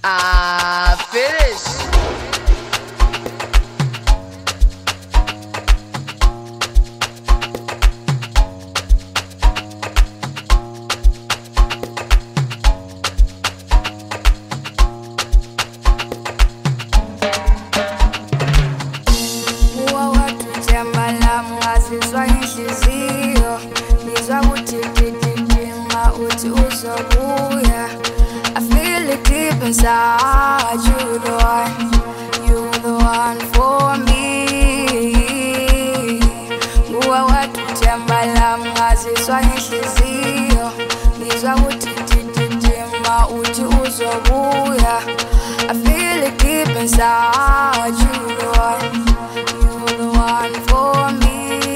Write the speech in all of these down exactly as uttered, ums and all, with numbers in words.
Ah, finish. Ngazizwa inhliziyo ngizwa ukuthi dididima uthi uzobuya. I feel it deep inside, you the one, you the one for me. Nguwe wedwa ithemba lami, ngazizwa inhliziyo ngizwa ukuthi dididima uthi uzobuya. I feel it deep inside, you the one, you the one for me.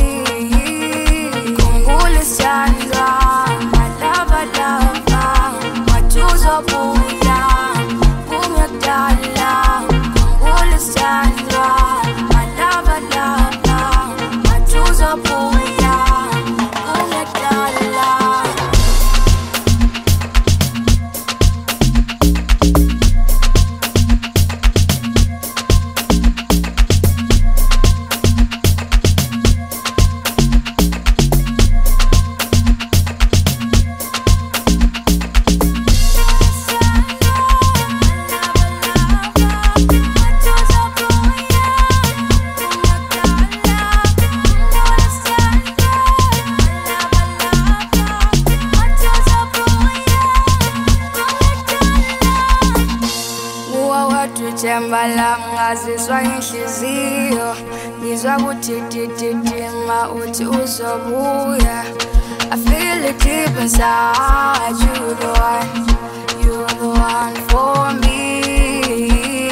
Ithemba lami, ngazizwa inhliziyo ngizwa ukuthi dididima uthi uzobuya. I feel it deep inside, you the one, you the one for me.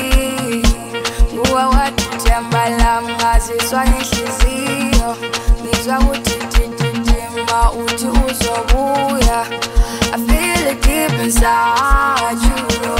Nguwe wedwa ithemba lami, ngazizwa inhliziyo ngizwa ukuthi dididima uthi uzobuya. I feel it deep inside, you the one.